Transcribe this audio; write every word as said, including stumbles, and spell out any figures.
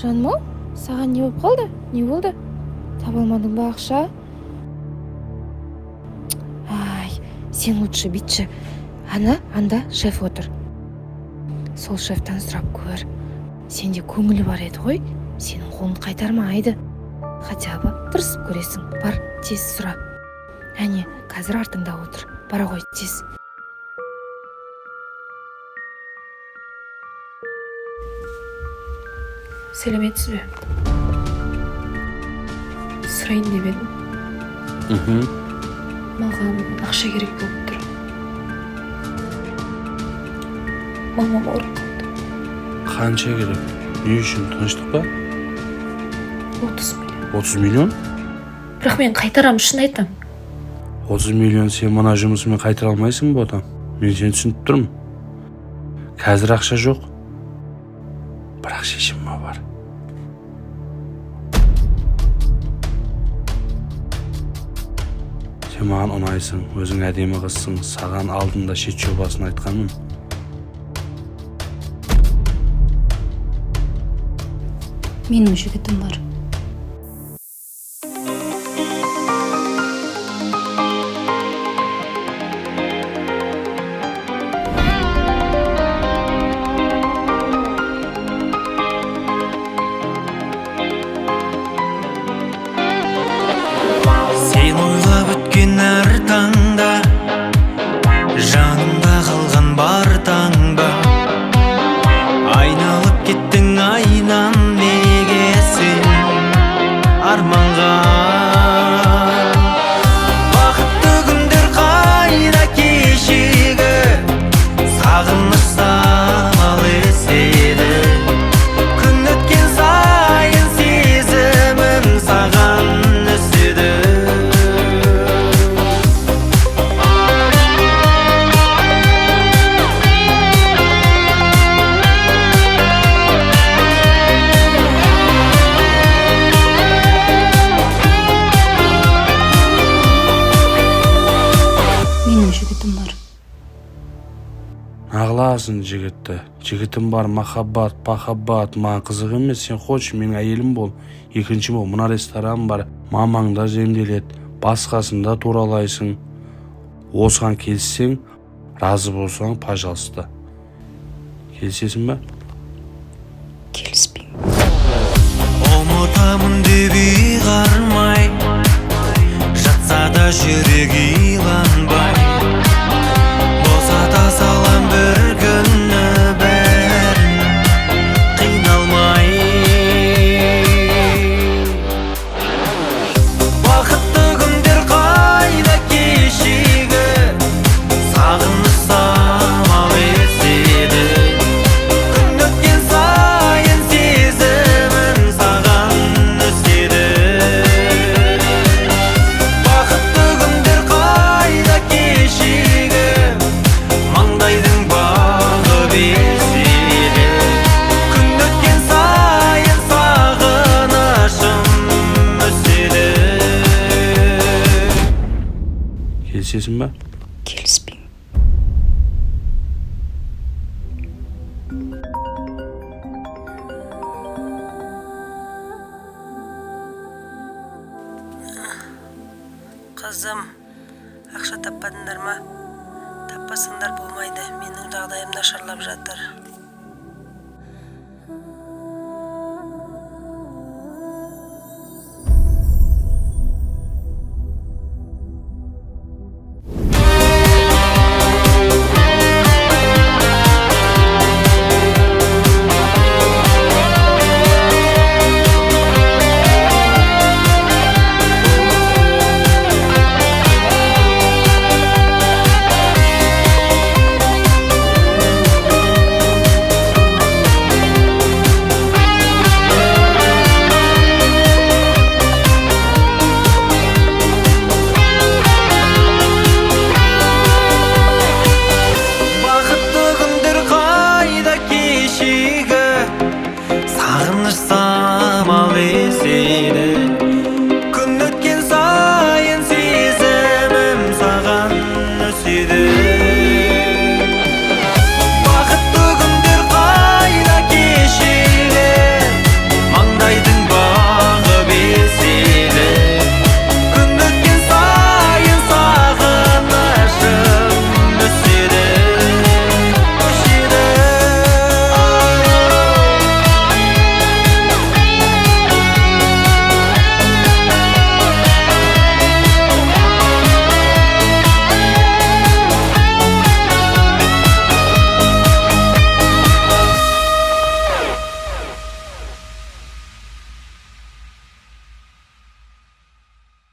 Жаным-ау, саған не болып қалды? Не болды? Таба алмадың ба ақша? Ай, сен лучше бүйтші. Ана, анда шеф отыр. Сол шефтан сұрап көр. Сенде көңілі бар еді ғой, сенің қолын қайтармайды. Хотя бы тырысып көресің. Бар, тез сұра. Әне, қазір артыңда отыр. Бара ғой, тез. Сәлеметсіз бе? Сұрайын деп едім. Мхм. Маған ақша керек болып тұр. Мамам ауырып қалды. Қанша керек? Не үшін? Тыныштық па? отыз миллион. отыз миллион? Бірақ мен қайтарам, шын айтам. отыз миллион сен мына жұмысымен қайтара алмайсың ба отам? Мен сені түсініп тұрмын. Қазір ақша жоқ. Бірақ шешім бар. Сен маған ұнайсың, өзің әдемі қызсың, саған алдында шет жобасын айтқанмын. Менің жігітім бар. Сен ойлап өткен әр таңда жанымда қалған бар таңба, айналып кеттің айнан неге сен арманға. Бақытты күндер қайда кешегі, сағыныш самал еседі. Күн өткен сайын сезімім саған өседі. Менің жігітім бар. Ағыласың жігітті. Жігітім бар, махаббат, пахаббат, маған қызық емес. Сен хочешь, менің әйелім бол. Екінші бол, мына ресторан бар, мамаңда земделет, басқасында туралайсың. Осыған келсең, разы болсаң, пожалуйста. Келісесің ба? Келіспеймін. Ұмытамын деп ұйғармай, жатса да жүрек иланбай, босата салам бір күні бәрін қиналмай. Бақытты күндер қайда кешегі, сағыныш самал еседі. Күн өткен сайын сезімім саған өседі. Бақытты күндер қайда кешегі, маңдайдың бағы безеді. Күн өткен сайын сағынышым өседі. Келісесің ба? Келіспеймін. Қызым, ақша таппадыңдар ма? Таппасаңдар болмайды, менің жағдайым нашарлап жатыр.